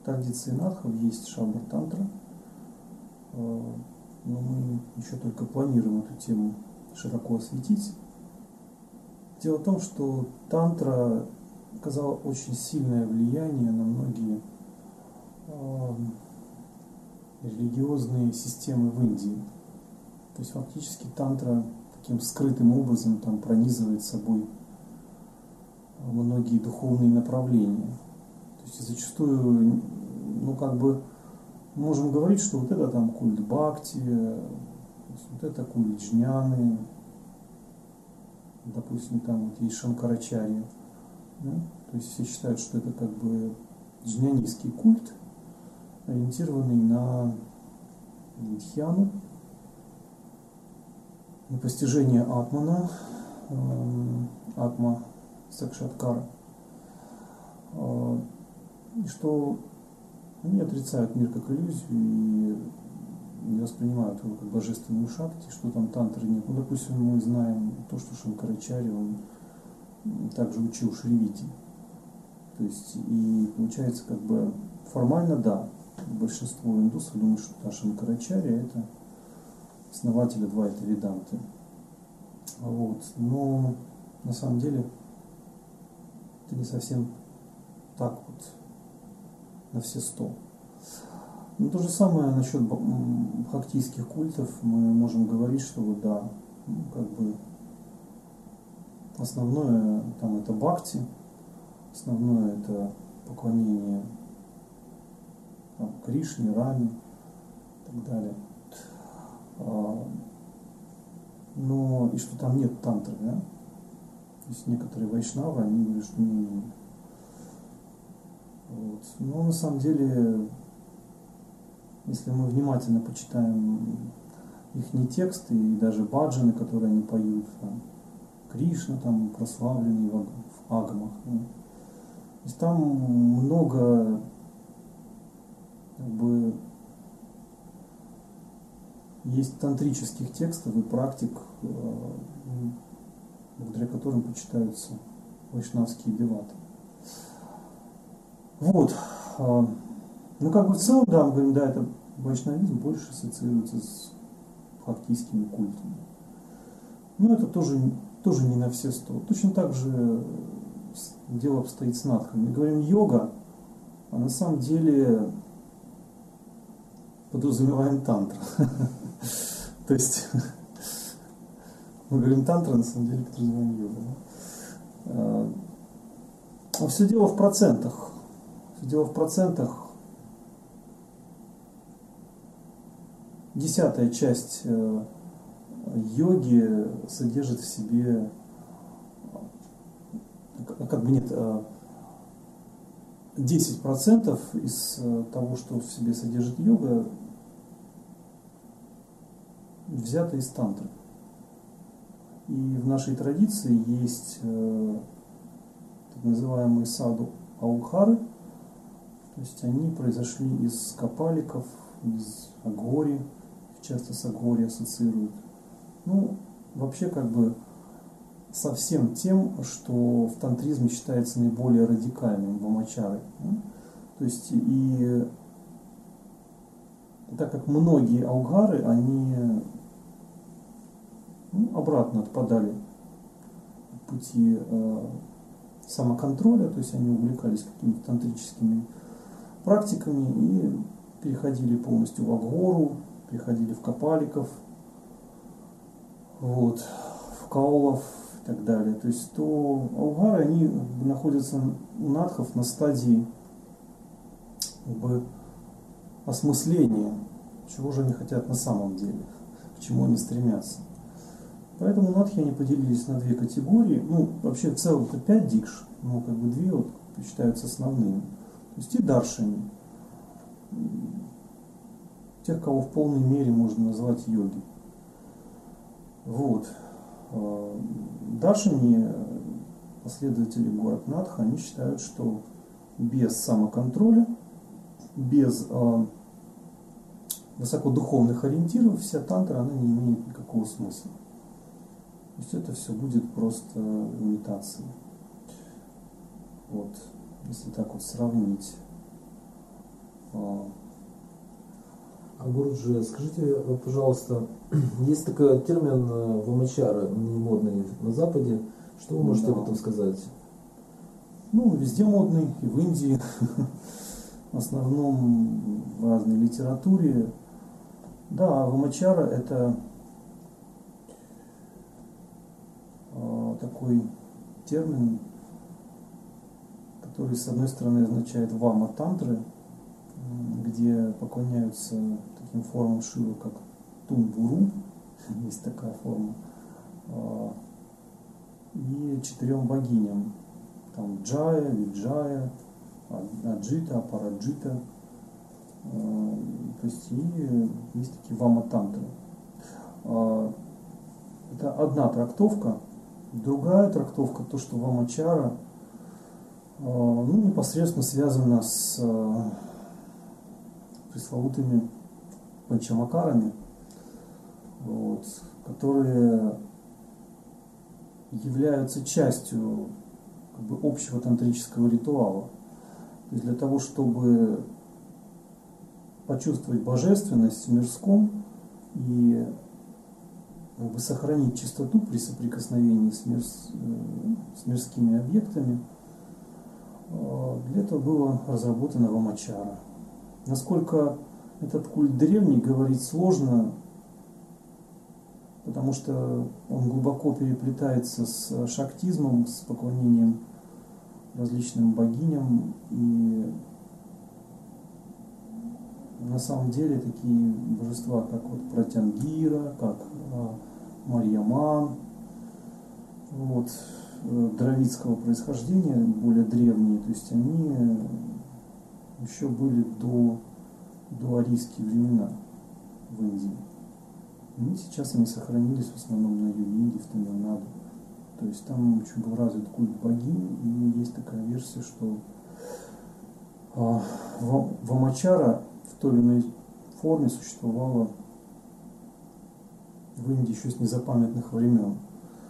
традиции надхов есть шабар-тантра, но мы еще только планируем эту тему широко осветить. Дело в том, что тантра оказала очень сильное влияние на многие религиозные системы в Индии. То есть фактически тантра таким скрытым образом там пронизывает собой многие духовные направления. То есть зачастую, можем говорить, что вот это там культ бхакти, вот это культ джняны, допустим, там вот есть шанкарачарья. Да? То есть все считают, что это как бы джнянистский культ, ориентированный на дхьяну, на постижение атмана, атма сакшаткара, и что они отрицают мир как иллюзию и не воспринимают его как божественную шакти, что там тантры нет. Допустим, мы знаем то, что Шанкарачарья, он также учил Шривити. То есть, и получается, как бы формально, да, большинство индусов думают, что Шанкарачарья это основатель Адвайта Веданты. Вот. Но на самом деле это не совсем так вот на все 100. Но то же самое насчет бхактийских культов. Мы можем говорить, что вот да, как бы основное там это бхакти, основное это поклонение там, Кришне, Раме и так далее. Но и что там нет тантры, да? То есть некоторые вайшнавы, они говорят, что не. Вот. Но на самом деле, если мы внимательно почитаем их тексты и даже баджаны, которые они поют, там, Кришна там прославленный в агамах, да? То есть там много как бы есть тантрических текстов и практик, благодаря которым почитаются вайшнавские биваты. Вот. Ну, как бы в целом, да, мы говорим, да, это вайшнавизм больше ассоциируется с бхактийскими культами. Но это тоже не на все 100. Точно так же дело обстоит с надхами. Мы говорим йога, а на самом деле подразумеваем тантра. То есть мы говорим тантра, на самом деле подразумеваем йогу. А все дело в процентах. Все дело в процентах. 10-я часть йоги содержит в себе, как бы нет, 10% из того, что в себе содержит йога, взято из тантры. И в нашей традиции есть так называемые саду аухары, то есть они произошли из капаликов, из агори, часто с агори ассоциируют. Ну, вообще как бы со всем тем, что в тантризме считается наиболее радикальным вамачарой. То есть и так как многие аугары, они обратно отпадали от пути самоконтроля, то есть они увлекались какими-то тантрическими практиками и переходили полностью в агору, переходили в капаликов, вот, в каулов и так далее. То есть то аугары, они находятся у надхов на стадии как бы осмысления, чего же они хотят на самом деле, к чему они стремятся. Поэтому надхи они поделились на две категории. Ну, вообще в целом это 5 дикш, но как бы 2 вот считаются основными. То есть и даршини, тех, кого в полной мере можно назвать йоги. Вот. Даршини, последователи Горакнатха, они считают, что без самоконтроля, без высокодуховных ориентиров вся тантра, она не имеет никакого смысла. То есть это все будет просто имитацией. Вот. Если так вот сравнить Гуруджи, скажите, пожалуйста, есть такой термин вамачара, не модный на Западе. Что вы можете об этом сказать? Ну, везде модный, и в Индии, в основном в разной литературе. Да, вамачара это такой термин, который с одной стороны означает вама-тантры, где поклоняются таким формам Шивы, как Тумбуру, есть такая форма, и 4 богиням, там Джая, Виджая, Аджита, Апараджита, то есть и есть такие вама-тантры. Это одна трактовка. Другая трактовка, то, что вамачара, непосредственно связана с пресловутыми панчамакарами, которые являются частью общего тантрического ритуала. То есть для того, чтобы почувствовать божественность в мирском и сохранить чистоту при соприкосновении с мирскими объектами, для этого было разработано вамачара. Насколько этот культ древний, говорить сложно, потому что он глубоко переплетается с шактизмом, с поклонением различным богиням. И на самом деле такие божества, как Пратянгира, как Марьяман, дравидского происхождения, более древние, то есть они еще были до арийские времена в Индии. И сейчас они сохранились в основном на юге Индии, в Тамилнаду. То есть там очень был развит культ богинь, и есть такая версия, что вамачара в той или иной форме существовала в Индии еще с незапамятных времен.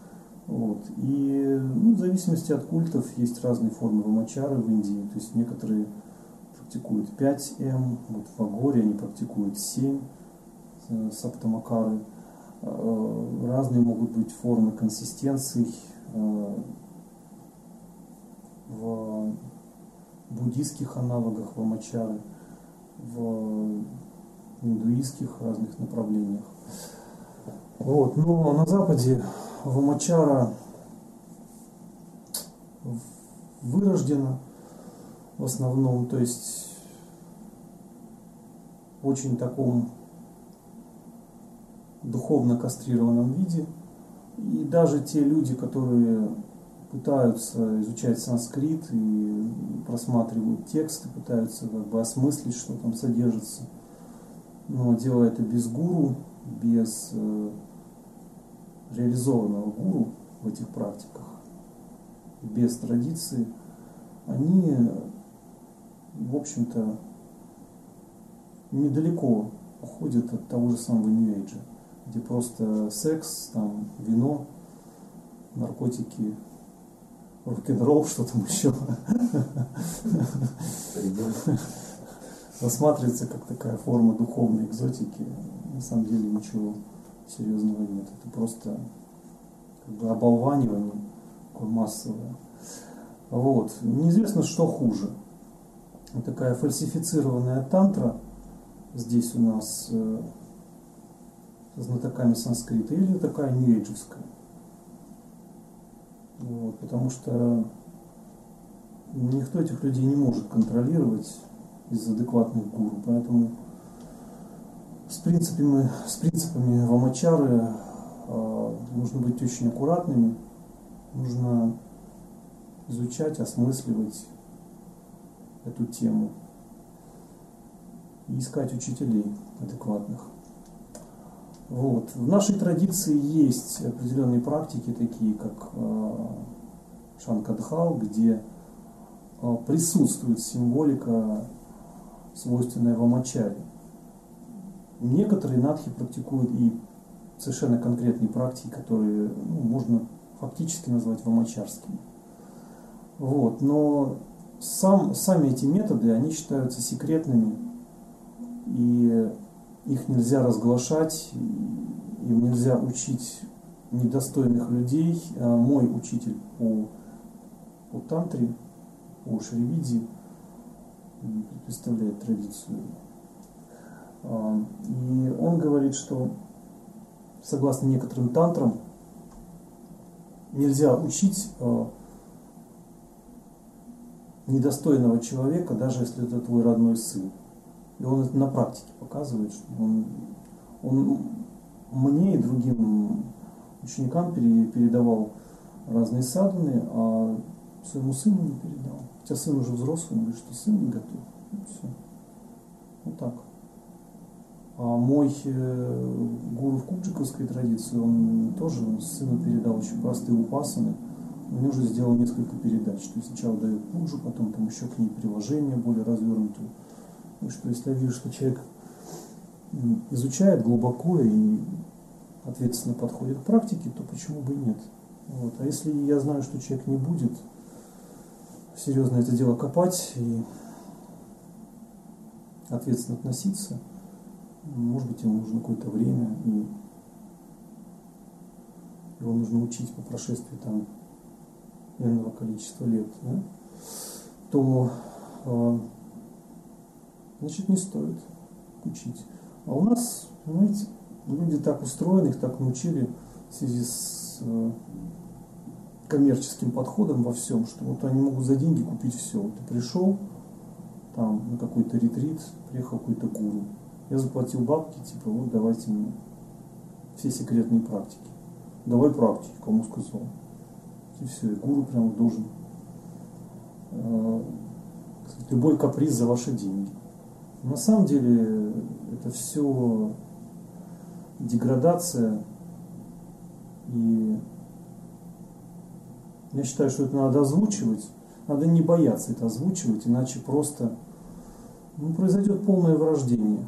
И в зависимости от культов есть разные формы вамачары в Индии. То есть некоторые практикуют 5М, в Агоре они практикуют 7 саптамакары. Разные могут быть формы консистенций. В буддийских аналогах вамачары, в индуистских разных направлениях. Но на Западе вамачара вырождена в основном, то есть в очень таком духовно кастрированном виде. И даже те люди, которые пытаются изучать санскрит и просматривают тексты, пытаются осмыслить, что там содержится, но делая это без гуру, без реализованного гуру в этих практиках, без традиции, они, в общем-то, недалеко уходят от того же самого нью-эйджа, где просто секс, там, вино, наркотики, рок-н-ролл, что там еще рассматривается как такая форма духовной экзотики. На самом деле ничего серьезного нет. Это просто оболванивание такое массовое. Неизвестно, что хуже. Такая фальсифицированная тантра здесь у нас со знатоками санскрита, или такая нью-эйджевская. Потому что никто этих людей не может контролировать из адекватных гуру. Поэтому с принципами вамачары нужно быть очень аккуратными, нужно изучать, осмысливать эту тему и искать учителей адекватных. В нашей традиции есть определенные практики, такие как Шанкадхал, где присутствует символика, свойственная вамачаре. Некоторые надхи практикуют и совершенно конкретные практики, которые можно фактически назвать вамачарскими. Но сами эти методы, они считаются секретными, и их нельзя разглашать, им нельзя учить недостойных людей. Мой учитель по тантре, по шривидии, представляет традицию. И он говорит, что согласно некоторым тантрам нельзя учить недостойного человека, даже если это твой родной сын. И он это на практике показывает, что он мне и другим ученикам передавал разные садханы, а своему сыну не передал. Хотя сын уже взрослый, он говорит, что сын не готов. И все. Вот так. А мой гуру в куджиковской традиции, он тоже сыну передал очень простые упасаны. Он уже сделал несколько передач. То есть сначала дает пуджу, потом там еще к ней приложение более развернутое. И что если я вижу, что человек изучает глубоко и ответственно подходит к практике, то почему бы и нет? Вот. А если я знаю, что человек не будет серьезно это дело копать и ответственно относиться, может быть, ему нужно какое-то время, и его нужно учить по прошествии там энного количества лет, да? То значит, не стоит учить. А у нас, понимаете, люди так устроены, их так научили в связи с коммерческим подходом во всем, что вот они могут за деньги купить все. Вот ты пришел там на какой-то ретрит, приехал какой-то гуру. Я заплатил бабки, типа, вот давайте мне все секретные практики. Давай практики, кому сказал. И все, и гуру прям должен любой каприз за ваши деньги. На самом деле это все деградация, и я считаю, что это надо озвучивать, надо не бояться это озвучивать, иначе просто произойдет полное вырождение.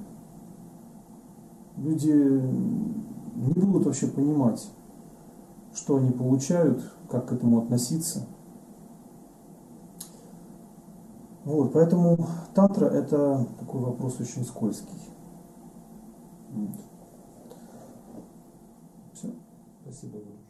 Люди не будут вообще понимать, что они получают, как к этому относиться. Вот, поэтому тантра — это такой вопрос очень скользкий. Вот. Все. Спасибо, Гуру.